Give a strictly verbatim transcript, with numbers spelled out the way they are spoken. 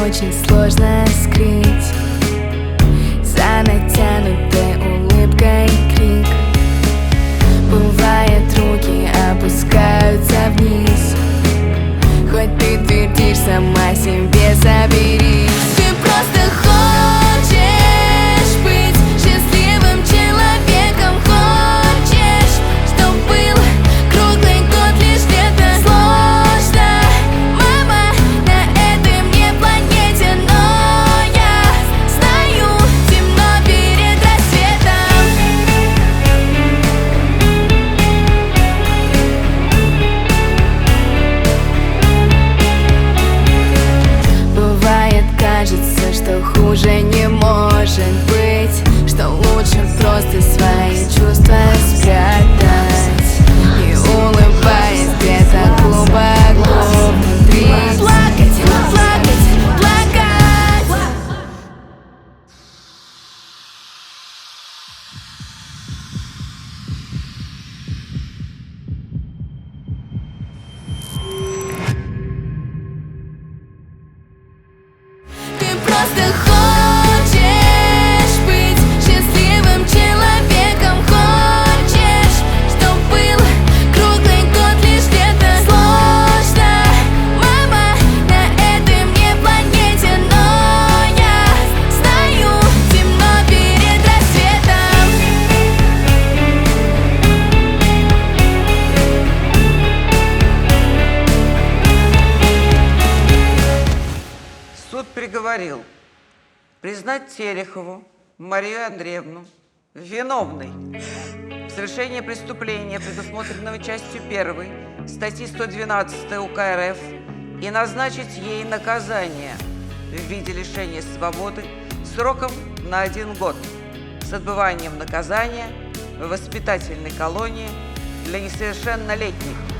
очень сложно скрыть за натянутой улыбкой крик. Бывает, руки опускаются вниз, хоть ты твердишь сама себе соберись. Ты просто хочешь быть счастливым человеком, хочешь, чтоб был круглый год лишь лето. Сложно, мама, на этой мне планете, но я знаю, темно перед рассветом. Бывает, кажется, что хуже не может быть, что лучше просто свои чувства спрятать и, улыбаясь где-то глубоко внутри, плакать, плакать, плакать. Ты просто хочешь быть счастливым человеком, хочешь, чтоб был круглый год лишь лето. Сложно, мама, на этой мне планете, но я знаю, темно перед рассветом. Суд приговорил признать Терехову Марию Андреевну виновной в совершении преступления, предусмотренного частью первой статьи сто двенадцать УК РФ, и назначить ей наказание в виде лишения свободы сроком на один год с отбыванием наказания в воспитательной колонии для несовершеннолетних.